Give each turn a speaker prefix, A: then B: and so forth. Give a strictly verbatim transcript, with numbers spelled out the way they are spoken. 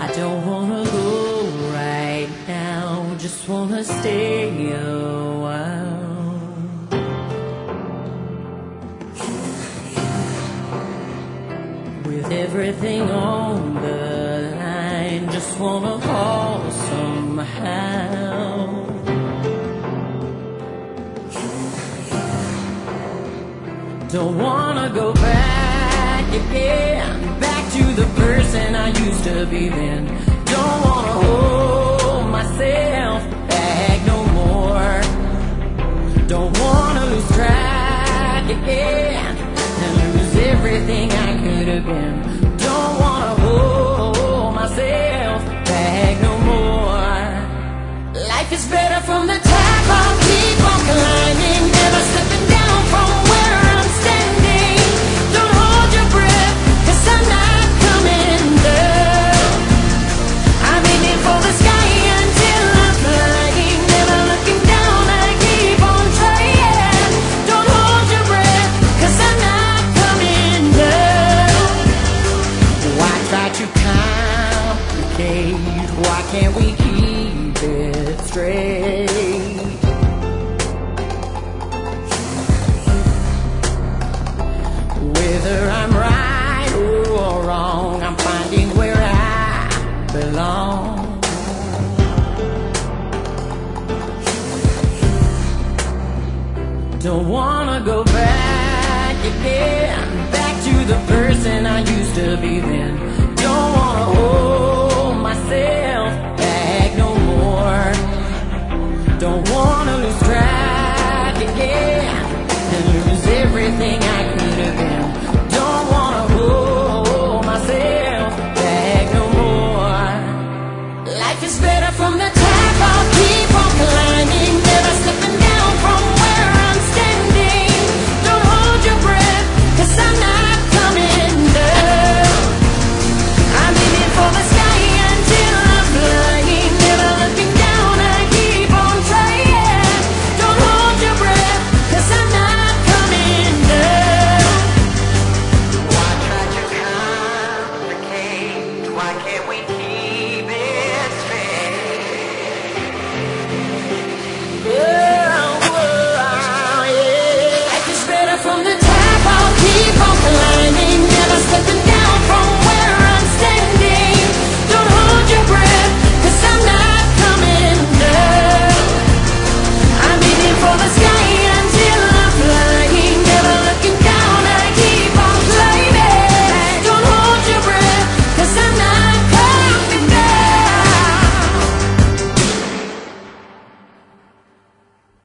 A: Don't wanna go right now, just wanna stay a while. With everything on the line, just wanna haul somehow. Don't wanna go back again, back to the person I used to be then. Don't wanna hold myself back no more. Don't wanna lose track again and lose everything I could have been. Don't wanna hold myself back no more. Life is better from the top, I'll keep on climbing, never slipping down from where I'm standing. Don't hold your breath, 'cause I'm not coming down. I'm aiming for the sky until I'm flying, never looking down, I keep on trying. Don't hold your breath, 'cause I'm not coming down. Why try to complicate? Why can't we keep it straight? Whether I'm right or wrong, I'm finding where I belong. Don't wanna go back again, back to the person I used to be then. Don't wanna hold myself back no more. Don't wanna lose